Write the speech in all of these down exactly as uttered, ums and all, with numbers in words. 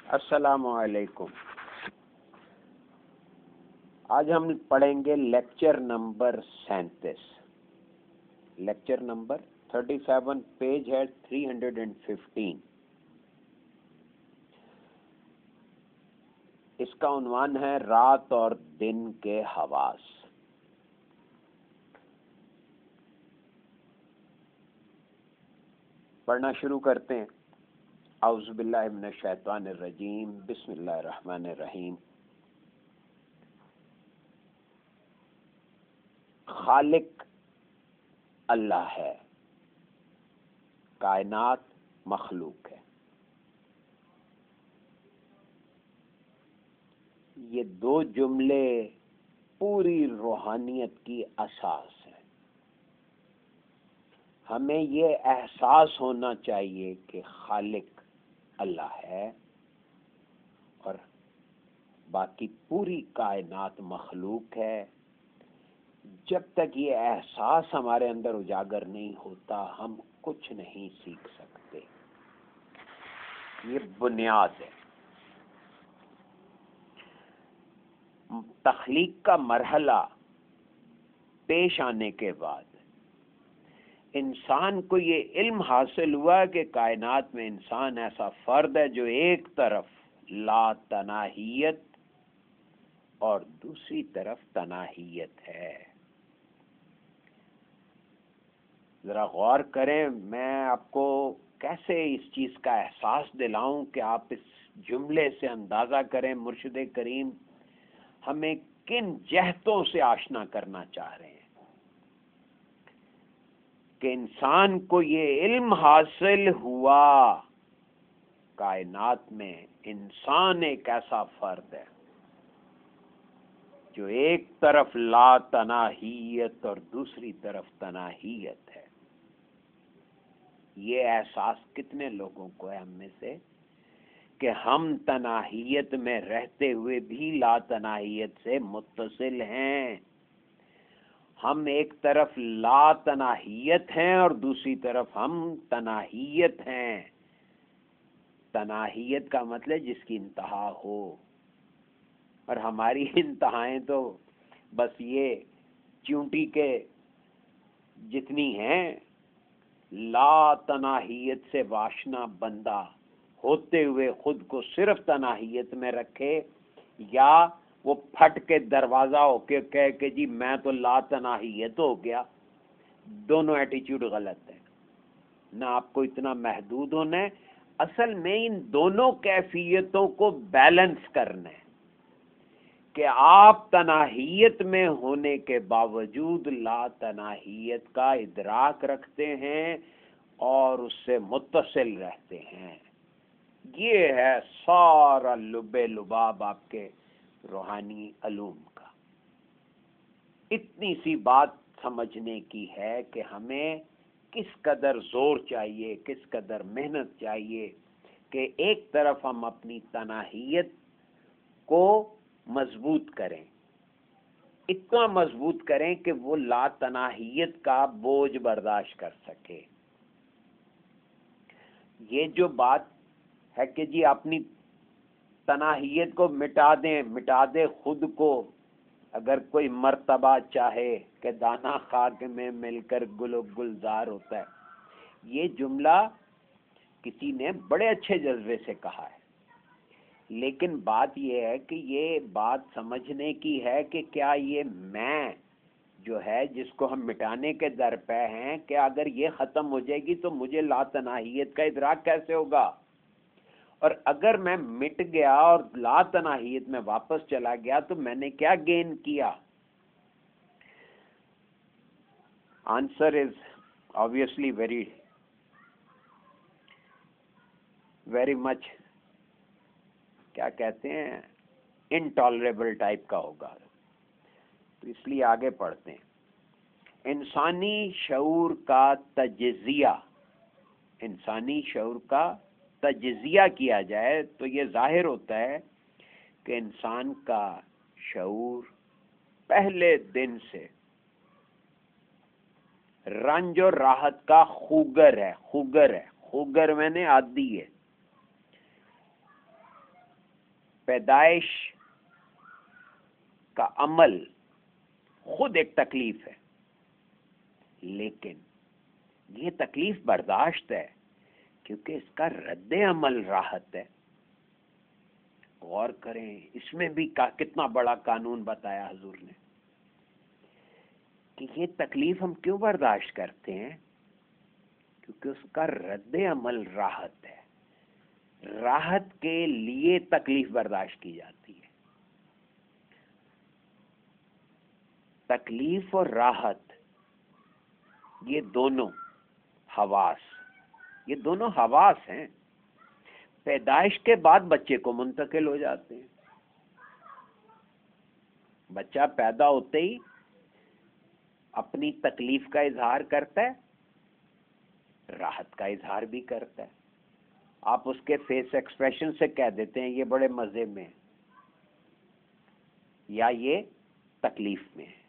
السلام علیکم۔ آج ہم پڑھیں گے لیکچر نمبر سینتیس، lecture number thirty seven, page ہے تھری ہنڈریڈ اینڈ ففٹین۔ اس کا عنوان ہے رات اور دن کے حواس۔ پڑھنا شروع کرتے ہیں۔ اعوذ باللہ من الشیطان الرجیم، بسم اللہ الرحمن الرحیم۔ خالق اللہ ہے، کائنات مخلوق ہے۔ یہ دو جملے پوری روحانیت کی اساس ہیں۔ ہمیں یہ احساس ہونا چاہیے کہ خالق اللہ ہے اور باقی پوری کائنات مخلوق ہے۔ جب تک یہ احساس ہمارے اندر اجاگر نہیں ہوتا، ہم کچھ نہیں سیکھ سکتے۔ یہ بنیاد ہے۔ تخلیق کا مرحلہ پیش آنے کے بعد انسان کو یہ علم حاصل ہوا کہ کائنات میں انسان ایسا فرد ہے جو ایک طرف لا تناہیت اور دوسری طرف تناہیت ہے۔ ذرا غور کریں، میں آپ کو کیسے اس چیز کا احساس دلاؤں کہ آپ اس جملے سے اندازہ کریں مرشد کریم ہمیں کن جہتوں سے آشنا کرنا چاہ رہے ہیں کہ انسان کو یہ علم حاصل ہوا کائنات میں انسان ایک ایسا فرد ہے جو ایک طرف لا تناہیت اور دوسری طرف تناہیت ہے۔ یہ احساس کتنے لوگوں کو ہے ہم میں سے کہ ہم تناہیت میں رہتے ہوئے بھی لا تناہیت سے متصل ہیں۔ ہم ایک طرف لا تناہیت ہیں اور دوسری طرف ہم تناہیت ہیں۔ تناہیت کا مطلب جس کی انتہا ہو، اور ہماری انتہائیں تو بس یہ چونٹی کے جتنی ہیں۔ لا تناہیت سے واشنا بندہ ہوتے ہوئے خود کو صرف تناہیت میں رکھے، یا وہ پھٹ کے دروازہ ہو کے کہے کہ جی میں تو لا تناہیت ہو گیا، دونوں ایٹیچیوڈ غلط ہے۔ نہ آپ کو اتنا محدود ہونا ہے، اصل میں ان دونوں کیفیتوں کو بیلنس کرنا ہے کہ آپ تناہیت میں ہونے کے باوجود لا تناہیت کا ادراک رکھتے ہیں اور اس سے متصل رہتے ہیں۔ یہ ہے سارا لب لباب آپ کے روحانی علوم کا۔ اتنی سی بات سمجھنے کی ہے کہ ہمیں کس قدر زور چاہیے، کس قدر محنت چاہیے کہ ایک طرف ہم اپنی تناہیت کو مضبوط کریں، اتنا مضبوط کریں کہ وہ لا تناہیت کا بوجھ برداشت کر سکے۔ یہ جو بات ہے کہ جی اپنی تناہیت کو مٹا دیں، مٹا دے خود کو، اگر کوئی مرتبہ چاہے کہ دانا خاک میں مل کر گل و گلزار ہوتا ہے، یہ جملہ کسی نے بڑے اچھے جذبے سے کہا ہے، لیکن بات یہ ہے کہ یہ بات سمجھنے کی ہے کہ کیا یہ میں جو ہے جس کو ہم مٹانے کے در پہ ہیں، کہ اگر یہ ختم ہو جائے گی تو مجھے لا تناہیت کا ادراک کیسے ہوگا؟ اور اگر میں مٹ گیا اور لا تناہیت میں واپس چلا گیا تو میں نے کیا گین کیا؟ Answer is obviously very very much کیا کہتے ہیں انٹالریبل ٹائپ کا ہوگا۔ تو اس لیے آگے پڑھتے ہیں۔ انسانی شعور کا تجزیہ، انسانی شعور کا تجزیہ کیا جائے تو یہ ظاہر ہوتا ہے کہ انسان کا شعور پہلے دن سے رنج اور راحت کا خوگر ہے، خوگر ہے، خوگر میں نے عادی ہے۔ پیدائش کا عمل خود ایک تکلیف ہے، لیکن یہ تکلیف برداشت ہے کیونکہ اس کا رد عمل راحت ہے۔ غور کریں، اس میں بھی کتنا بڑا قانون بتایا حضور نے کہ یہ تکلیف ہم کیوں برداشت کرتے ہیں؟ کیونکہ اس کا رد عمل راحت ہے۔ راحت کے لیے تکلیف برداشت کی جاتی ہے۔ تکلیف اور راحت یہ دونوں حواس، یہ دونوں حواس ہیں، پیدائش کے بعد بچے کو منتقل ہو جاتے ہیں۔ بچہ پیدا ہوتے ہی اپنی تکلیف کا اظہار کرتا ہے، راحت کا اظہار بھی کرتا ہے۔ آپ اس کے فیس ایکسپریشن سے کہہ دیتے ہیں یہ بڑے مزے میں ہے یا یہ تکلیف میں ہے۔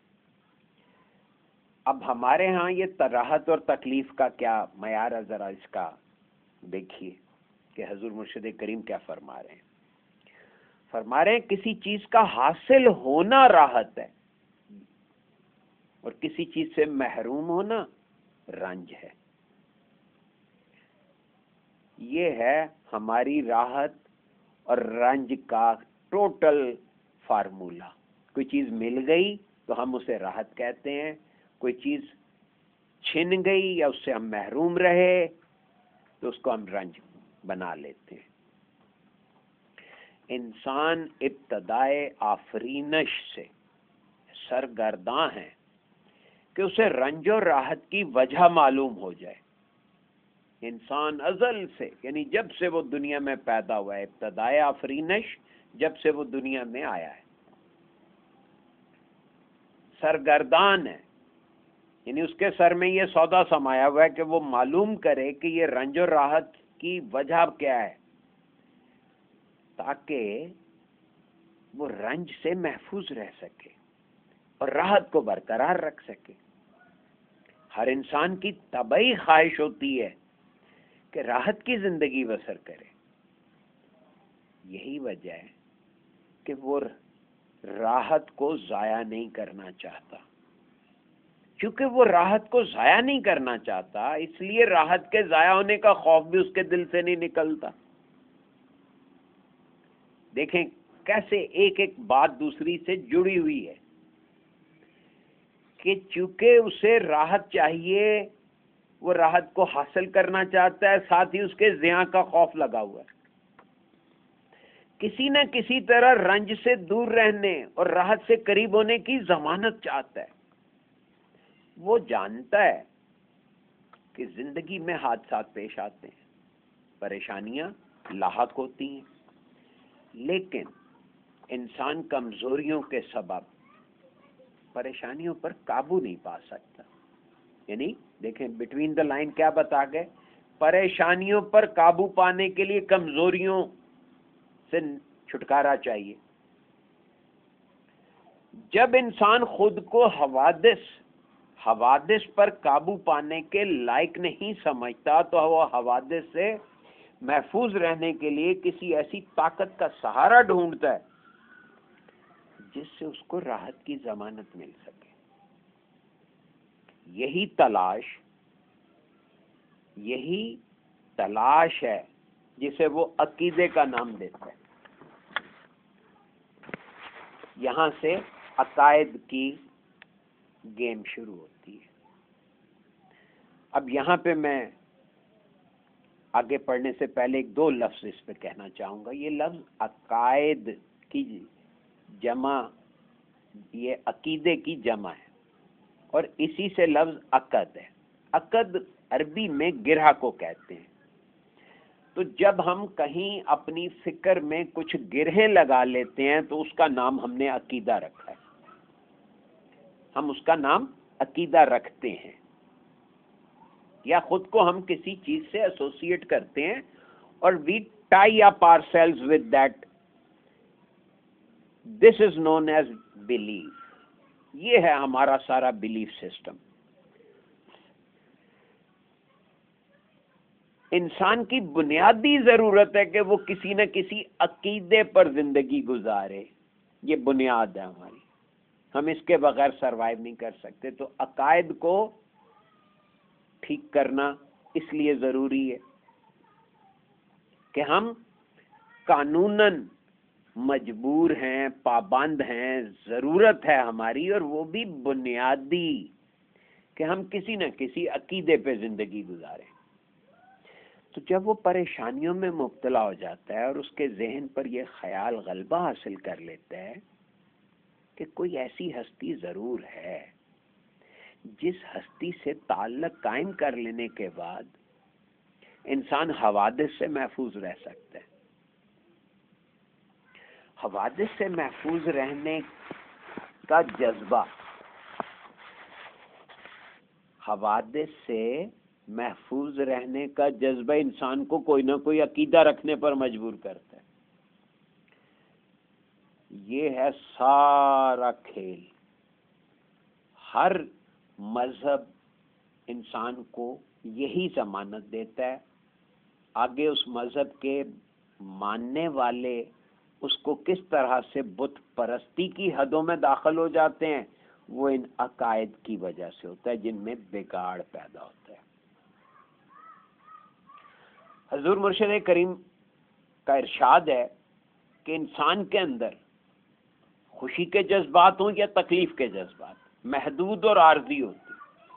اب ہمارے ہاں یہ راحت اور تکلیف کا کیا معیار ہے، ذرا اس کا دیکھیے کہ حضور مرشد کریم کیا فرما رہے ہیں۔ فرما رہے ہیں کسی چیز کا حاصل ہونا راحت ہے اور کسی چیز سے محروم ہونا رنج ہے۔ یہ ہے ہماری راحت اور رنج کا ٹوٹل فارمولہ۔ کوئی چیز مل گئی تو ہم اسے راحت کہتے ہیں، کوئی چیز چھن گئی یا اس سے ہم محروم رہے تو اس کو ہم رنج بنا لیتے ہیں۔ انسان ابتدائے آفرینش سے سرگرداں ہے کہ اسے رنج و راحت کی وجہ معلوم ہو جائے۔ انسان ازل سے، یعنی جب سے وہ دنیا میں پیدا ہوا ہے، ابتدائے آفرینش جب سے وہ دنیا میں آیا ہے، سرگردان ہے، یعنی اس کے سر میں یہ سودا سمایا ہوا ہے کہ وہ معلوم کرے کہ یہ رنج و راحت کی وجہ کیا ہے، تاکہ وہ رنج سے محفوظ رہ سکے اور راحت کو برقرار رکھ سکے۔ ہر انسان کی طبعی خواہش ہوتی ہے کہ راحت کی زندگی بسر کرے۔ یہی وجہ ہے کہ وہ راحت کو ضائع نہیں کرنا چاہتا۔ کیونکہ وہ راحت کو ضائع نہیں کرنا چاہتا، اس لیے راحت کے ضائع ہونے کا خوف بھی اس کے دل سے نہیں نکلتا۔ دیکھیں کیسے ایک ایک بات دوسری سے جڑی ہوئی ہے کہ چونکہ اسے راحت چاہیے، وہ راحت کو حاصل کرنا چاہتا ہے، ساتھ ہی اس کے زیاں کا خوف لگا ہوا ہے۔ کسی نہ کسی طرح رنج سے دور رہنے اور راحت سے قریب ہونے کی ضمانت چاہتا ہے۔ وہ جانتا ہے کہ زندگی میں حادثات پیش آتے ہیں، پریشانیاں لاحق ہوتی ہیں، لیکن انسان کمزوریوں کے سبب پریشانیوں پر قابو نہیں پا سکتا۔ یعنی دیکھیں بٹوین دا لائن کیا بتا گئے، پریشانیوں پر قابو پانے کے لیے کمزوریوں سے چھٹکارا چاہیے۔ جب انسان خود کو حوادث حوادث پر قابو پانے کے لائق نہیں سمجھتا تو وہ حوادث سے محفوظ رہنے کے لیے کسی ایسی طاقت کا سہارا ڈھونڈتا ہے جس سے اس کو راحت کی ضمانت مل سکے۔ یہی تلاش یہی تلاش ہے جسے وہ عقیدے کا نام دیتا ہے۔ یہاں سے عقائد کی گیم شروع ہوتی ہے۔ اب یہاں پہ میں آگے پڑھنے سے پہلے ایک دو لفظ اس پہ کہنا چاہوں گا۔ یہ لفظ عقائد کی جمع، یہ عقیدے کی جمع ہے اور اسی سے لفظ عقد ہے۔ عقد عربی میں گرہ کو کہتے ہیں۔ تو جب ہم کہیں اپنی فکر میں کچھ گرہیں لگا لیتے ہیں تو اس کا نام ہم نے عقیدہ رکھا ہے، ہم اس کا نام عقیدہ رکھتے ہیں، یا خود کو ہم کسی چیز سے ایسوسیٹ کرتے ہیں اور we tie up our cells with that, this is known as belief. یہ ہے ہمارا سارا بلیف سسٹم۔ انسان کی بنیادی ضرورت ہے کہ وہ کسی نہ کسی عقیدے پر زندگی گزارے. یہ بنیاد ہے ہماری، ہم اس کے بغیر سروائیو نہیں کر سکتے. تو عقائد کو ٹھیک کرنا اس لیے ضروری ہے کہ ہم قانوناً مجبور ہیں، پابند ہیں، ضرورت ہے ہماری، اور وہ بھی بنیادی، کہ ہم کسی نہ کسی عقیدے پہ زندگی گزاریں. تو جب وہ پریشانیوں میں مبتلا ہو جاتا ہے اور اس کے ذہن پر یہ خیال غلبہ حاصل کر لیتا ہے کہ کوئی ایسی ہستی ضرور ہے جس ہستی سے تعلق قائم کر لینے کے بعد انسان حوادث سے محفوظ رہ سکتا ہے. حوادث سے محفوظ رہنے کا جذبہ، حوادث سے محفوظ رہنے کا جذبہ انسان کو کوئی نہ کوئی عقیدہ رکھنے پر مجبور کرتا ہے. یہ ہے سارا کھیل. ہر مذہب انسان کو یہی ضمانت دیتا ہے. آگے اس مذہب کے ماننے والے اس کو کس طرح سے بت پرستی کی حدوں میں داخل ہو جاتے ہیں، وہ ان عقائد کی وجہ سے ہوتا ہے جن میں بگاڑ پیدا ہوتا ہے. حضور مرشد کریم کا ارشاد ہے کہ انسان کے اندر خوشی کے جذبات ہوں یا تکلیف کے جذبات، محدود اور عارضی ہوتے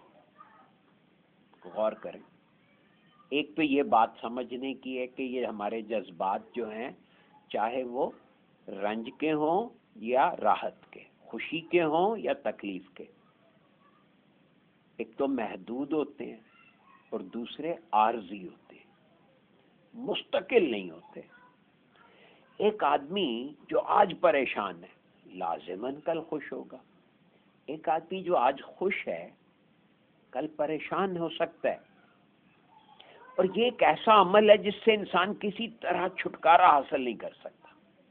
ہیں. غور کریں. ایک تو یہ بات سمجھنے کی ہے کہ یہ ہمارے جذبات جو ہیں، چاہے وہ رنج کے ہوں یا راحت کے، خوشی کے ہوں یا تکلیف کے، ایک تو محدود ہوتے ہیں اور دوسرے عارضی ہوتے ہیں، مستقل نہیں ہوتے. ایک آدمی جو آج پریشان ہے لازماً کل خوش ہوگا. ایک آدمی جو آج خوش ہے کل پریشان ہو سکتا ہے. اور یہ ایک ایسا عمل ہے جس سے انسان کسی طرح چھٹکارا حاصل نہیں کر سکتا.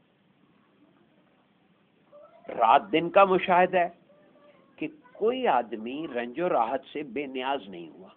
رات دن کا مشاہدہ ہے کہ کوئی آدمی رنج و راحت سے بے نیاز نہیں ہوا.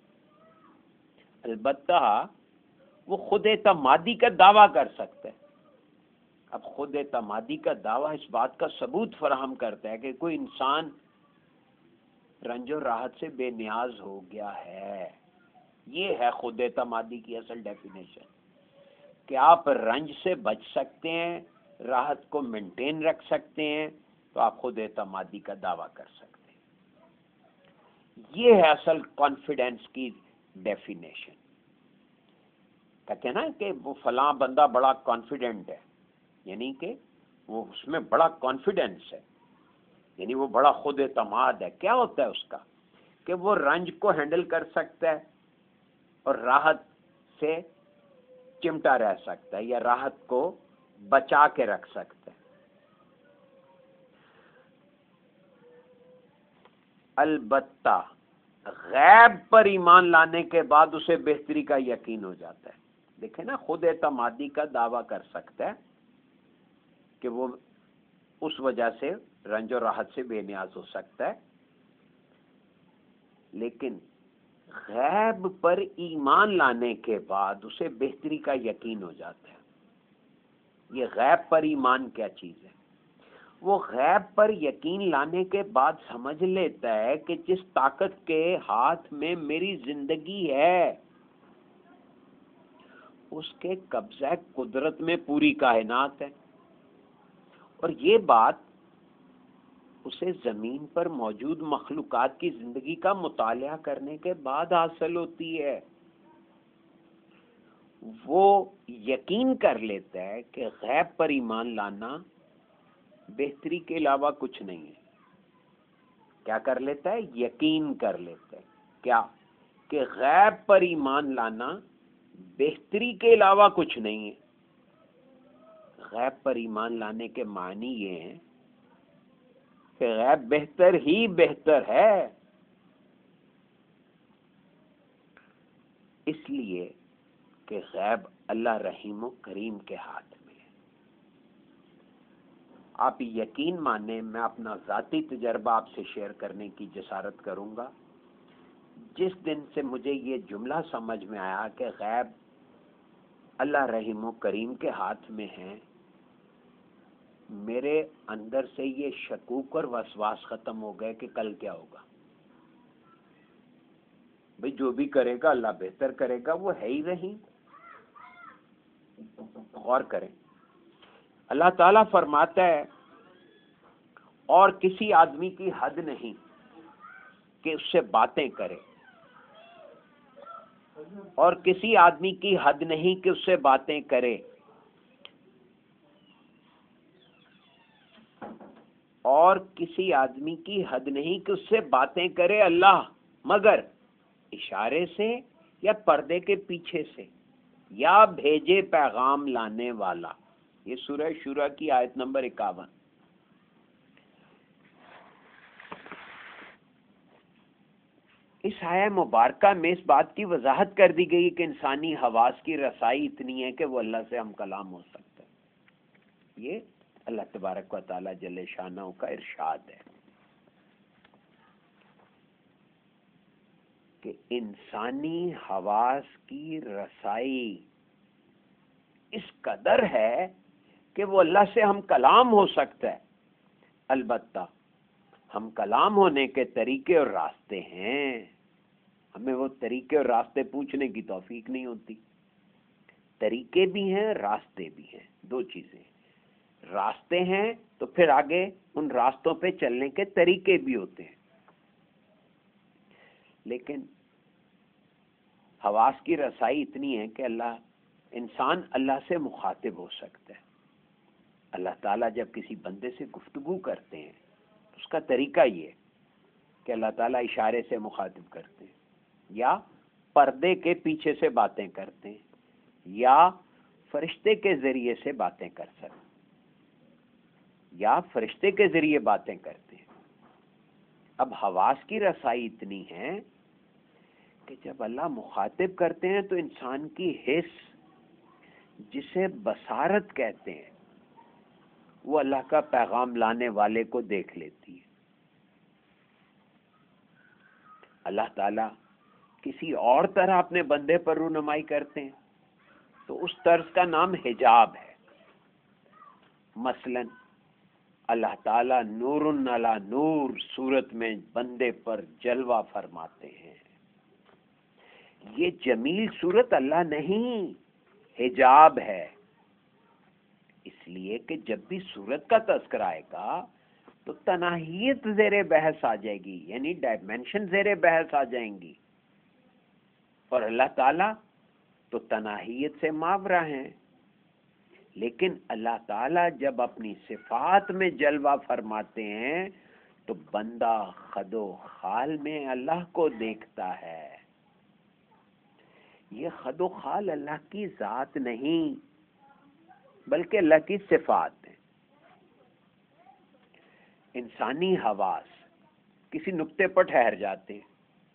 البتہ وہ خود اعتمادی کا دعویٰ کر سکتا ہے. اب خود اعتمادی کا دعویٰ اس بات کا ثبوت فراہم کرتا ہے کہ کوئی انسان رنج و راحت سے بے نیاز ہو گیا ہے. یہ ہے خود اعتمادی کی اصل ڈیفینیشن، کہ آپ رنج سے بچ سکتے ہیں، راحت کو مینٹین رکھ سکتے ہیں، تو آپ خود اعتمادی کا دعویٰ کر سکتے ہیں. یہ ہے اصل کانفیڈنس کی ڈیفینیشن. کہتے ہیں نا کہ وہ فلاں بندہ بڑا کانفیڈنٹ ہے، یعنی کہ وہ اس میں بڑا کانفیڈنس ہے، یعنی وہ بڑا خود اعتماد ہے. کیا ہوتا ہے اس کا؟ کہ وہ رنج کو ہینڈل کر سکتا ہے اور راحت سے چمٹا رہ سکتا ہے، یا راحت کو بچا کے رکھ سکتا ہے. البتہ غیب پر ایمان لانے کے بعد اسے بہتری کا یقین ہو جاتا ہے. دیکھیں نا، خود اعتمادی کا دعویٰ کر سکتا ہے کہ وہ اس وجہ سے رنج و راحت سے بے نیاز ہو سکتا ہے، لیکن غیب پر ایمان لانے کے بعد اسے بہتری کا یقین ہو جاتا ہے. یہ غیب پر ایمان کیا چیز ہے؟ وہ غیب پر یقین لانے کے بعد سمجھ لیتا ہے کہ جس طاقت کے ہاتھ میں میری زندگی ہے اس کے قبضہ قدرت میں پوری کائنات ہے. اور یہ بات اسے زمین پر موجود مخلوقات کی زندگی کا مطالعہ کرنے کے بعد حاصل ہوتی ہے. وہ یقین کر لیتا ہے کہ غیب پر ایمان لانا بہتری کے علاوہ کچھ نہیں ہے. کیا کر لیتا ہے؟ یقین کر لیتا ہے. کیا؟ کہ غیب پر ایمان لانا بہتری کے علاوہ کچھ نہیں ہے. غیب پر ایمان لانے کے معنی یہ ہیں کہ غیب بہتر ہی بہتر ہے. اس لیے کہ غیب اللہ رحیم و کریم کے ہاتھ میں ہے. آپ یقین مانیں، میں اپنا ذاتی تجربہ آپ سے شیئر کرنے کی جسارت کروں گا. جس دن سے مجھے یہ جملہ سمجھ میں آیا کہ غیب اللہ رحیم و کریم کے ہاتھ میں ہیں، میرے اندر سے یہ شکوک اور وسواس ختم ہو گئے کہ کل کیا ہوگا۔ بھئی جو بھی کرے گا اللہ بہتر کرے گا، وہ ہے ہی رحیم۔ غور کریں، اللہ تعالیٰ فرماتا ہے اور کسی آدمی کی حد نہیں کہ اس سے باتیں کرے، اور کسی آدمی کی حد نہیں کہ اس سے باتیں کرے، اور کسی آدمی کی حد نہیں کہ اس سے باتیں کرے اللہ، مگر اشارے سے یا پردے کے پیچھے سے، یا بھیجے پیغام لانے والا۔ یہ سورہ شورى کی آیت نمبر اکاون۔ اس آیہ مبارکہ میں اس بات کی وضاحت کر دی گئی کہ انسانی حواس کی رسائی اتنی ہے کہ وہ اللہ سے ہم کلام ہو سکتا ہے۔ یہ اللہ تبارک و تعالی جل شانہ کا ارشاد ہے کہ انسانی حواس کی رسائی اس قدر ہے کہ وہ اللہ سے ہم کلام ہو سکتا ہے۔ البتہ ہم کلام ہونے کے طریقے اور راستے ہیں، ہمیں وہ طریقے اور راستے پوچھنے کی توفیق نہیں ہوتی۔ طریقے بھی ہیں، راستے بھی ہیں، دو چیزیں۔ راستے ہیں تو پھر آگے ان راستوں پہ چلنے کے طریقے بھی ہوتے ہیں، لیکن حواس کی رسائی اتنی ہے کہ اللہ انسان اللہ سے مخاطب ہو سکتا ہے۔ اللہ تعالیٰ جب کسی بندے سے گفتگو کرتے ہیں تو اس کا طریقہ یہ ہے کہ اللہ تعالیٰ اشارے سے مخاطب کرتے ہیں، یا پردے کے پیچھے سے باتیں کرتے ہیں، یا فرشتے کے ذریعے سے باتیں کر سکتے ہیں، یا فرشتے کے ذریعے باتیں کرتے ہیں۔ اب حواس کی رسائی اتنی ہے کہ جب اللہ مخاطب کرتے ہیں تو انسان کی حس، جسے بصارت کہتے ہیں، وہ اللہ کا پیغام لانے والے کو دیکھ لیتی ہے۔ اللہ تعالیٰ کسی اور طرح اپنے بندے پر رونمائی کرتے ہیں تو اس طرز کا نام حجاب ہے۔ مثلا اللہ تعالیٰ نور علی نور صورت میں بندے پر جلوہ فرماتے ہیں۔ یہ جمیل صورت اللہ نہیں، حجاب ہے، اس لیے کہ جب بھی صورت کا تذکرہ آئے گا تو تناہیت زیر بحث آ جائے گی، یعنی ڈائمنشن زیر بحث آ جائیں گی، اور اللہ تعالیٰ تو تناہیت سے ماورا ہیں۔ لیکن اللہ تعالیٰ جب اپنی صفات میں جلوہ فرماتے ہیں تو بندہ خد و خال میں اللہ کو دیکھتا ہے۔ یہ خد و خال اللہ کی ذات نہیں بلکہ اللہ کی صفات ہے۔ انسانی حواس کسی نقطے پر ٹھہر جاتے ہیں،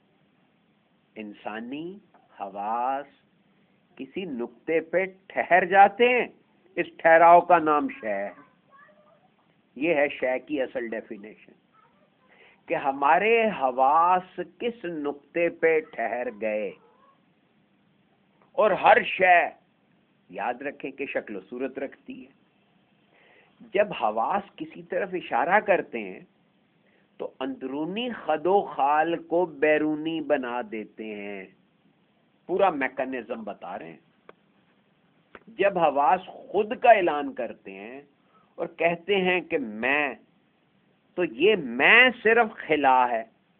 انسانی حواس کسی نقطے پہ ٹھہر جاتے ہیں، اس ٹھہراؤ کا نام شے ہے۔ یہ ہے شے کی اصل ڈیفینیشن، کہ ہمارے حواس کس نقطے پہ ٹھہر گئے۔ اور ہر شے یاد رکھیں کہ شکل و صورت رکھتی ہے۔ جب حواس کسی طرف اشارہ کرتے ہیں تو اندرونی خد و خال کو بیرونی بنا دیتے ہیں، پورا میکانزم بتا رہے ہیں۔ جب حواس خود کا اعلان کرتے ہیں اور کہتے ہیں کہ میں، تو یہ میں صرف خلا ہے۔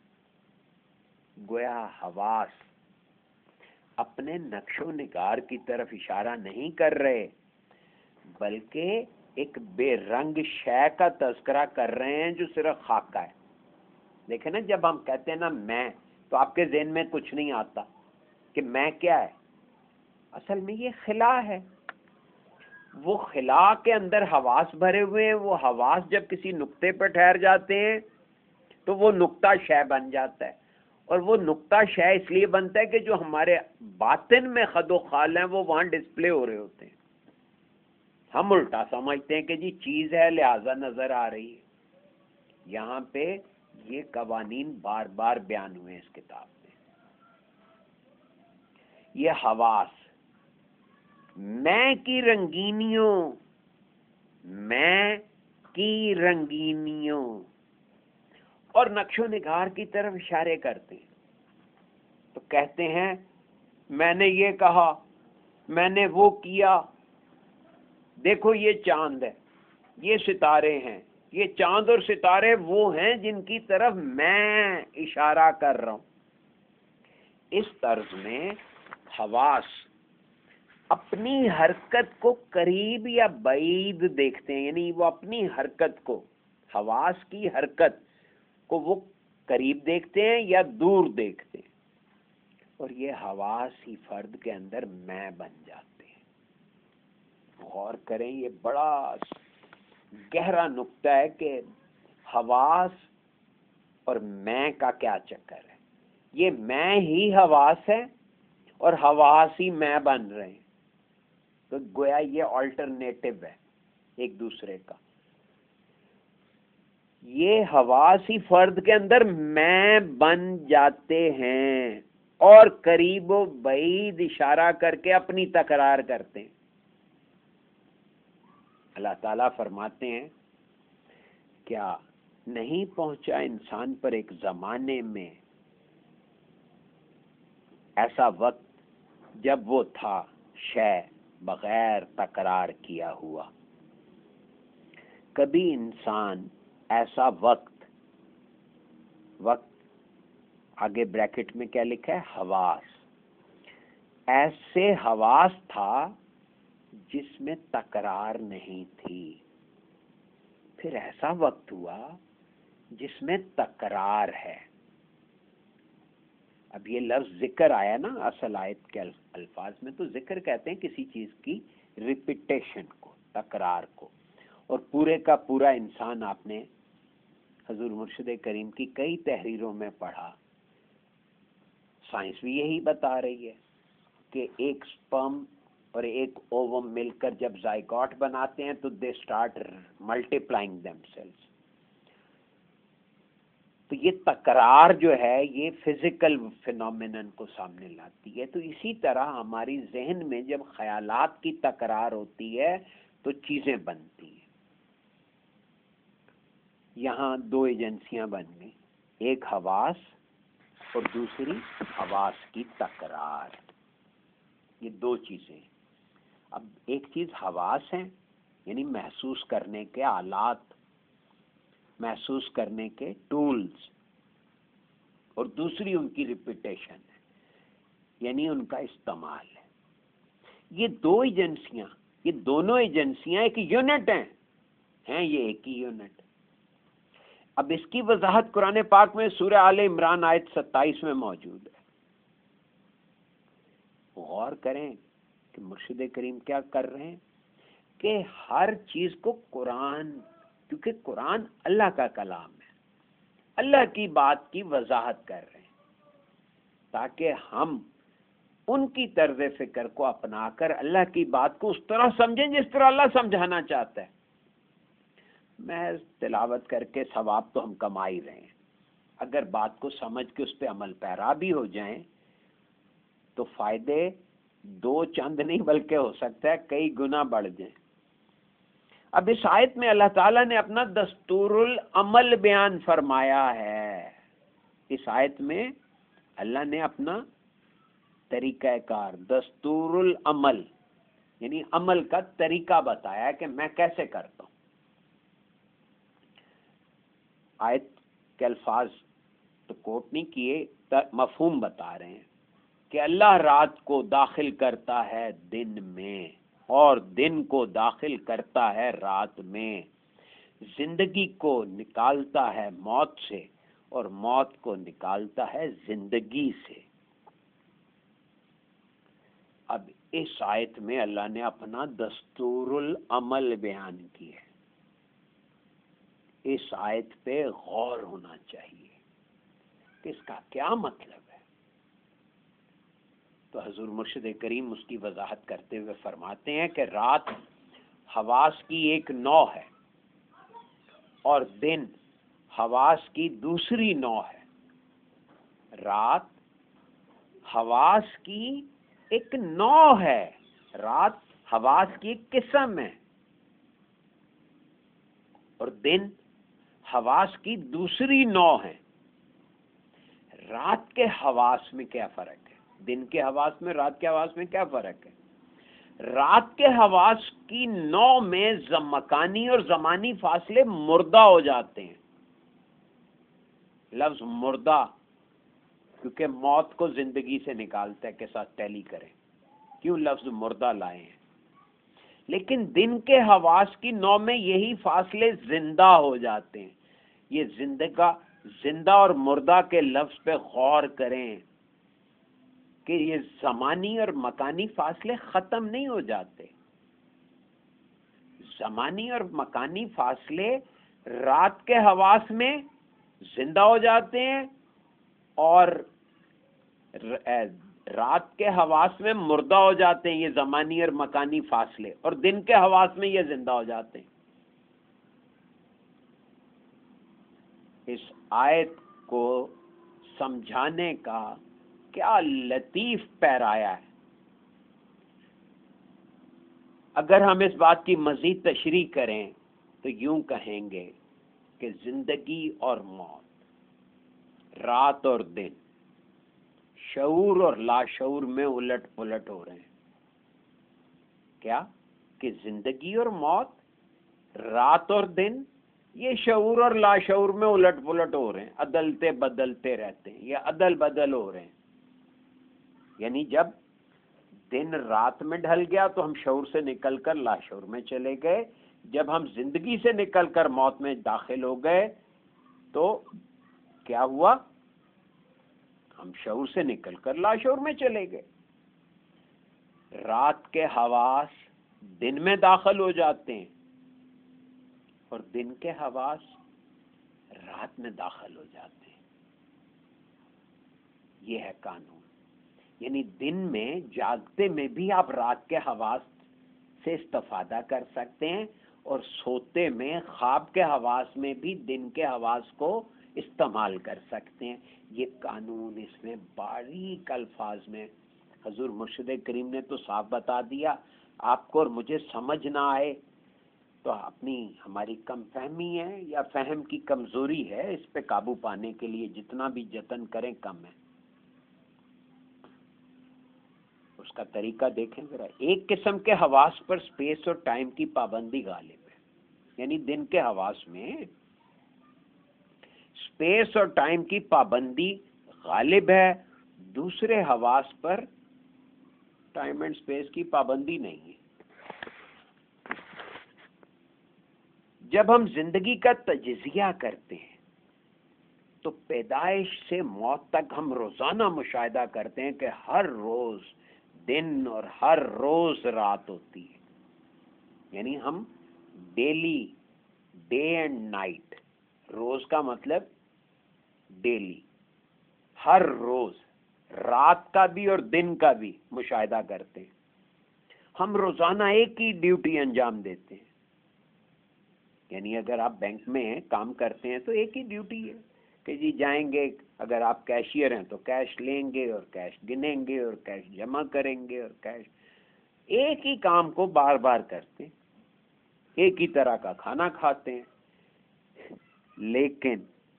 گویا حواس اپنے نقش و نگار کی طرف اشارہ نہیں کر رہے، بلکہ ایک بے رنگ شے کا تذکرہ کر رہے ہیں جو صرف خاکہ ہے۔ دیکھیں نا، جب ہم کہتے ہیں نا میں، تو آپ کے ذہن میں کچھ نہیں آتا کہ میں کیا ہے۔ اصل میں یہ خلا ہے، وہ خلا کے اندر حواس بھرے ہوئے ہیں۔ وہ حواس جب کسی نقطے پر ٹھہر جاتے ہیں تو وہ نقطہ شے بن جاتا ہے، اور وہ نقطہ شے اس لیے بنتا ہے کہ جو ہمارے باطن میں خد و خال ہیں وہ وہاں ڈسپلے ہو رہے ہوتے ہیں۔ ہم الٹا سمجھتے ہیں کہ جی چیز ہے لہذا نظر آ رہی ہے۔ یہاں پہ یہ قوانین بار بار بیان ہوئے ہیں اس کتاب میں۔ یہ حواس میں کی رنگینیوں میں کی رنگینیوں اور نقش و نگار کی طرف اشارے کرتے ہیں. تو کہتے ہیں میں نے یہ کہا، میں نے وہ کیا، دیکھو یہ چاند ہے، یہ ستارے ہیں، یہ چاند اور ستارے وہ ہیں جن کی طرف میں اشارہ کر رہا ہوں. اس طرز میں حواس اپنی حرکت کو قریب یا بعید دیکھتے ہیں، یعنی وہ اپنی حرکت کو، حواس کی حرکت کو وہ قریب دیکھتے ہیں یا دور دیکھتے ہیں، اور یہ حواس ہی فرد کے اندر میں بن جاتے ہیں. غور کریں، یہ بڑا گہرا نقطہ ہے کہ حواس اور میں کا کیا چکر ہے. یہ میں ہی حواس ہے اور حواس ہی میں بن رہے ہیں. تو گویا یہ آلٹرنیٹو ہے ایک دوسرے کا. یہ حواس ہی فرد کے اندر میں بن جاتے ہیں اور قریب و بعید اشارہ کر کے اپنی تکرار کرتے ہیں. اللہ تعالیٰ فرماتے ہیں کیا نہیں پہنچا انسان پر ایک زمانے میں ایسا وقت جب وہ تھا شے بغیر تکرار کیا ہوا. کبھی انسان ایسا وقت وقت آگے بریکٹ میں کیا لکھا ہے؟ حواس. ایسے حواس تھا جس میں تکرار نہیں تھی. پھر ایسا وقت ہوا جس میں تکرار ہے. اب یہ لفظ ذکر آیا نا اصل آیت کے الفاظ میں، تو ذکر کہتے ہیں کسی چیز کی ریپیٹیشن کو، تکرار کو. اور پورے کا پورا انسان آپ نے حضور مرشد کریم کی کئی تحریروں میں پڑھا. سائنس بھی یہی بتا رہی ہے کہ ایک سپرم اور ایک اووم مل کر جب زائگوٹ بناتے ہیں تو they start multiplying them cells. تو یہ تکرار جو ہے یہ فزیکل فینومینن کو سامنے لاتی ہے. تو اسی طرح ہماری ذہن میں جب خیالات کی تکرار ہوتی ہے تو چیزیں بنتی ہیں. یہاں دو ایجنسیاں بن گئی، ایک حواس اور دوسری حواس کی تکرار. یہ دو چیزیں. اب ایک چیز حواس ہیں یعنی محسوس کرنے کے آلات، محسوس کرنے کے ٹولز، اور دوسری ان کی ریپیٹیشن ہے یعنی ان کا استعمال ہے. یہ دو ایجنسیاں، یہ دونوں ایجنسیاں ایک یونٹ ہیں ہیں یہ ایک ہی یونٹ. اب اس کی وضاحت قرآن پاک میں سورہ آل عمران آیت ستائیس میں موجود ہے. غور کریں کہ مرشد کریم کیا کر رہے ہیں کہ ہر چیز کو قرآن، کیونکہ قرآن اللہ کا کلام ہے، اللہ کی بات کی وضاحت کر رہے ہیں تاکہ ہم ان کی طرز فکر کو اپنا کر اللہ کی بات کو اس طرح سمجھیں جس طرح اللہ سمجھانا چاہتا ہے. محض تلاوت کر کے ثواب تو ہم کما ہی رہے ہیں، اگر بات کو سمجھ کے اس پہ عمل پیرا بھی ہو جائیں تو فائدے دو چند نہیں بلکہ ہو سکتا ہے کئی گنا بڑھ جائیں. اب اس آیت میں اللہ تعالیٰ نے اپنا دستور العمل بیان فرمایا ہے. اس آیت میں اللہ نے اپنا طریقہ کار، دستور العمل یعنی عمل کا طریقہ بتایا کہ میں کیسے کرتا ہوں. آیت کے الفاظ تو کوٹ نہیں کیے، مفہوم بتا رہے ہیں کہ اللہ رات کو داخل کرتا ہے دن میں اور دن کو داخل کرتا ہے رات میں، زندگی کو نکالتا ہے موت سے اور موت کو نکالتا ہے زندگی سے. اب اس آیت میں اللہ نے اپنا دستور العمل بیان کی ہے. اس آیت پہ غور ہونا چاہیے کہ اس کا کیا مطلب ہے. تو حضور مرشد کریم اس کی وضاحت کرتے ہوئے فرماتے ہیں کہ رات حواس کی ایک نوع ہے اور دن حواس کی دوسری نوع ہے. رات حواس کی ایک نوع ہے، رات حواس کی ایک قسم ہے، اور دن حواس کی دوسری نوع ہے۔ رات کے حواس میں کیا فرق ہے؟ دن کے حواس میں، رات کے حواس میں کیا فرق ہے؟ رات کے حواس کی نوع میں مکانی اور زمانی فاصلے مردہ ہو جاتے ہیں۔ لفظ مردہ کیونکہ موت کو زندگی سے نکالتا ہے کے ساتھ ٹیلی کریں، کیوں لفظ مردہ لائے ہیں؟ لیکن دن کے حواس کی نوع میں یہی فاصلے زندہ ہو جاتے ہیں۔ یہ زندگا زندہ اور مردہ کے لفظ پہ غور کریں کہ یہ زمانی اور مکانی فاصلے ختم نہیں ہو جاتے۔ زمانی اور مکانی فاصلے رات کے حواس میں زندہ ہو جاتے ہیں اور رات کے حواس میں مردہ ہو جاتے ہیں، یہ زمانی اور مکانی فاصلے، اور دن کے حواس میں یہ زندہ ہو جاتے ہیں۔ اس آیت کو سمجھانے کا کیا لطیف پیرایا ہے۔ اگر ہم اس بات کی مزید تشریح کریں تو یوں کہیں گے کہ زندگی اور موت، رات اور دن، شعور اور لاشعور میں الٹ پلٹ ہو رہے ہیں۔ کیا کہ زندگی اور موت، رات اور دن، یہ شعور اور لاشعور میں الٹ پلٹ ہو رہے ہیں، عدلتے بدلتے رہتے ہیں، یہ عدل بدل ہو رہے ہیں۔ یعنی جب دن رات میں ڈھل گیا تو ہم شعور سے نکل کر لاشعور میں چلے گئے، جب ہم زندگی سے نکل کر موت میں داخل ہو گئے تو کیا ہوا؟ ہم شعور سے نکل کر لاشعور میں چلے گئے۔ رات کے حواس دن میں داخل ہو جاتے ہیں اور دن کے حواس رات میں داخل ہو جاتے ہیں۔ یہ ہے قانون۔ یعنی دن میں جاگتے میں بھی آپ رات کے حواس سے استفادہ کر سکتے ہیں، اور سوتے میں خواب کے حواس میں بھی دن کے حواس کو استعمال کر سکتے ہیں۔ یہ قانون اس میں باریک الفاظ میں حضور مرشد کریم نے تو صاف بتا دیا۔ آپ کو اور مجھے سمجھ نہ آئے تو اپنی ہماری کم فہمی ہے یا فہم کی کمزوری ہے، اس پہ قابو پانے کے لیے جتنا بھی جتن کریں کم ہے۔ اس کا طریقہ دیکھیں ذرا۔ ایک قسم کے حواس پر سپیس اور ٹائم کی پابندی غالب ہے، یعنی دن کے حواس میں سپیس اور ٹائم کی پابندی غالب ہے، دوسرے حواس پر ٹائم اینڈ سپیس کی پابندی نہیں ہے۔ جب ہم زندگی کا تجزیہ کرتے ہیں تو پیدائش سے موت تک ہم روزانہ مشاہدہ کرتے ہیں کہ ہر روز دن اور ہر روز رات ہوتی ہے۔ یعنی ہم ڈیلی، ڈے اینڈ نائٹ، روز کا مطلب ڈیلی، ہر روز رات کا بھی اور دن کا بھی مشاہدہ کرتے ہیں۔ ہم روزانہ ایک ہی ڈیوٹی انجام دیتے ہیں۔ یعنی اگر آپ بینک میں کام کرتے ہیں تو ایک ہی ڈیوٹی ہے کہ جی جائیں گے، اگر آپ کیشیئر ہیں تو کیش لیں گے اور کیش گنیں گے اور کیش جمع کریں گے، اور کیش ایک ہی کام کو بار بار کرتے ہیں، ایک ہی طرح کا کھانا کھاتے ہیں۔ لیکن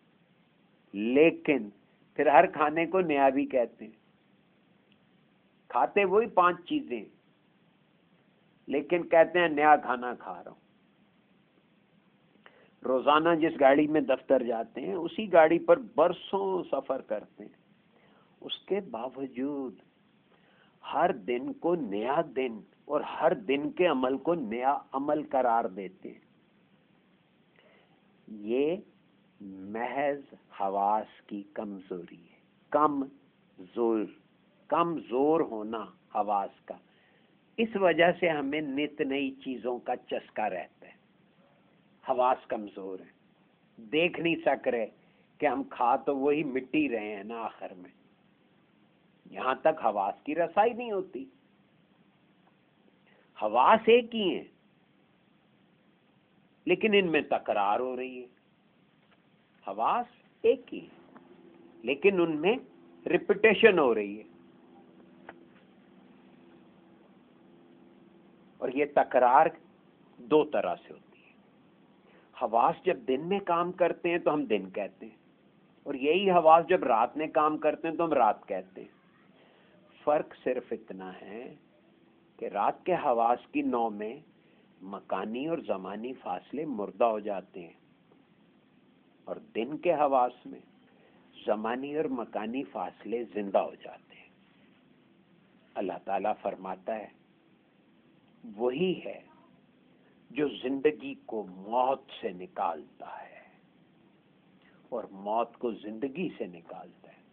لیکن پھر ہر کھانے کو نیا بھی کہتے ہیں۔ کھاتے وہی پانچ چیزیں لیکن کہتے ہیں نیا کھانا کھا رہا ہوں۔ روزانہ جس گاڑی میں دفتر جاتے ہیں اسی گاڑی پر برسوں سفر کرتے ہیں، اس کے باوجود ہر دن کو نیا دن اور ہر دن کے عمل کو نیا عمل قرار دیتے ہیں۔ یہ محض حواس کی کمزوری ہے، کم زور کم زور ہونا حواس کا۔ اس وجہ سے ہمیں نت نئی چیزوں کا چسکا رہتا ہے۔ حواس کمزور ہیں، دیکھ نہیں سک رہے کہ ہم کھا تو وہی مٹی رہے ہیں نا آخر میں، یہاں تک حواس کی رسائی نہیں ہوتی۔ حواس ایک ہی ہیں لیکن ان میں تکرار ہو رہی ہے۔ حواس ایک ہی ہے لیکن ان میں ریپیٹیشن ہو رہی ہے۔ اور یہ تکرار دو طرح سے ہوتی ہے. حواس جب دن میں کام کرتے ہیں تو ہم دن کہتے ہیں، اور یہی حواس جب رات میں کام کرتے ہیں تو ہم رات کہتے ہیں. فرق صرف اتنا ہے کہ رات کے حواس کی نو میں مکانی اور زمانی فاصلے مردہ ہو جاتے ہیں، اور دن کے حواس میں زمانی اور مکانی فاصلے زندہ ہو جاتے ہیں. اللہ تعالیٰ فرماتا ہے وہی ہے جو زندگی کو موت سے نکالتا ہے اور موت کو زندگی سے نکالتا ہے.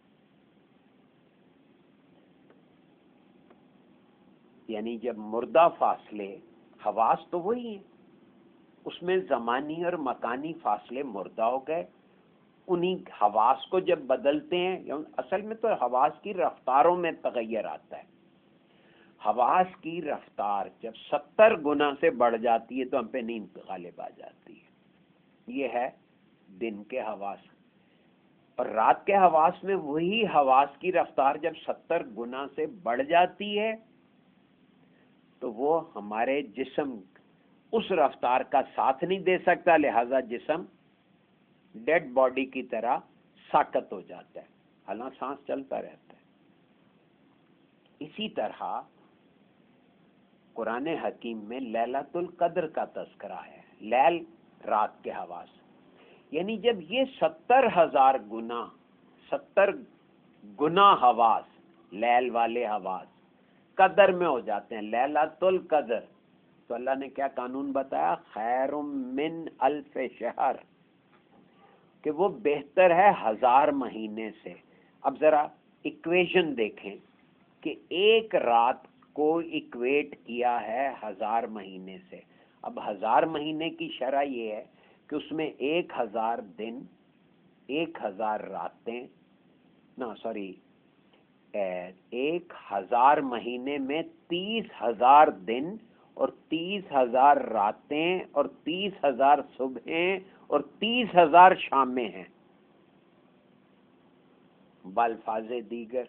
یعنی جب مردہ فاصلے، حواس تو وہی ہیں، اس میں زمانی اور مکانی فاصلے مردہ ہو گئے، انہی حواس کو جب بدلتے ہیں، اصل میں تو حواس کی رفتاروں میں تغیر آتا ہے. حواس کی رفتار جب ستر گنا سے بڑھ جاتی ہے تو ہم پہ نیند غالب آ جاتی ہے. یہ ہے دن کے حواس. اور رات کے حواس میں وہی حواس کی رفتار جب ستر گنا سے بڑھ جاتی ہے تو وہ ہمارے جسم اس رفتار کا ساتھ نہیں دے سکتا، لہذا جسم ڈیڈ باڈی کی طرح ساکت ہو جاتا ہے، حالانکہ سانس چلتا رہتا ہے. اسی طرح قرآن حکیم میں لیلۃ القدر کا تذکرہ ہے. لیل رات کے حواس، یعنی جب یہ ستر ہزار گنا ستر گنا حواس لیل والے حواس قدر میں ہو جاتے ہیں، لیلۃ القدر، تو اللہ نے کیا قانون بتایا؟ خیر من الف شہر، کہ وہ بہتر ہے ہزار مہینے سے. اب ذرا ایکویشن دیکھیں کہ ایک رات کو ایکویٹ کیا ہے ہزار مہینے سے. اب ہزار مہینے کی شرح یہ ہے کہ اس میں ایک ہزار دن، ایک ہزار راتیں، نہ سوری ایک ہزار مہینے میں تیس ہزار دن اور تیس ہزار راتیں اور تیس ہزار صبحیں اور تیس ہزار شامیں ہیں. بالفاظ دیگر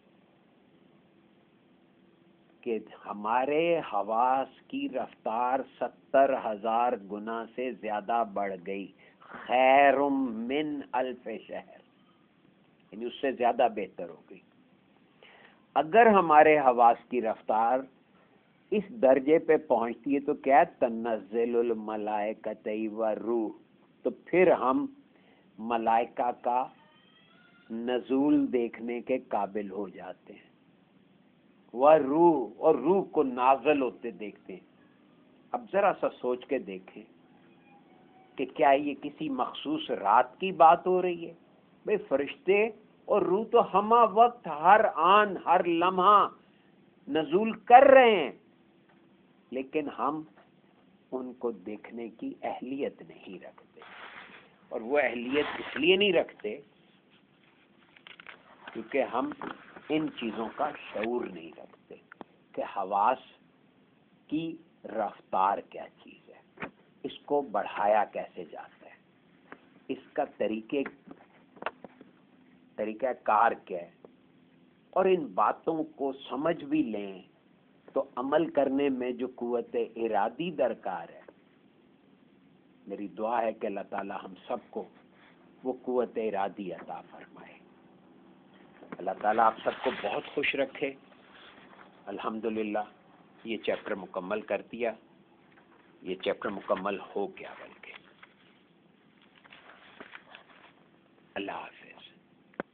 کہ ہمارے حواس کی رفتار ستر ہزار گنا سے زیادہ بڑھ گئی. خیر من الف شہر، یعنی اس سے زیادہ بہتر ہو گئی. اگر ہمارے حواس کی رفتار اس درجے پہ پہنچتی ہے تو کیا تنزل الملائکۃ والروح، تو پھر ہم ملائکہ کا نزول دیکھنے کے قابل ہو جاتے ہیں، والروح، اور روح کو نازل ہوتے دیکھتے ہیں. اب ذرا سا سوچ کے دیکھیں کہ کیا یہ کسی مخصوص رات کی بات ہو رہی ہے؟ بھئی فرشتے اور روح تو ہمہ وقت ہر آن ہر لمحہ نزول کر رہے ہیں، لیکن ہم ان کو دیکھنے کی اہلیت نہیں رکھتے. اور وہ اہلیت اس لیے نہیں رکھتے کیونکہ ہم ان چیزوں کا شعور نہیں رکھتے کہ حواس کی رفتار کیا چیز ہے، اس کو بڑھایا کیسے جاتا ہے، اس کا طریقے طریقہ کار کیا ہے. اور ان باتوں کو سمجھ بھی لیں تو عمل کرنے میں جو قوت ارادی درکار ہے، میری دعا ہے کہ اللہ تعالی ہم سب کو وہ قوت ارادی عطا فرمائے. اللہ تعالیٰ آپ سب کو بہت خوش رکھے. الحمدللہ یہ چیپٹر مکمل کر دیا، یہ چیپٹر مکمل ہو گیا بلکہ. اللہ حافظ.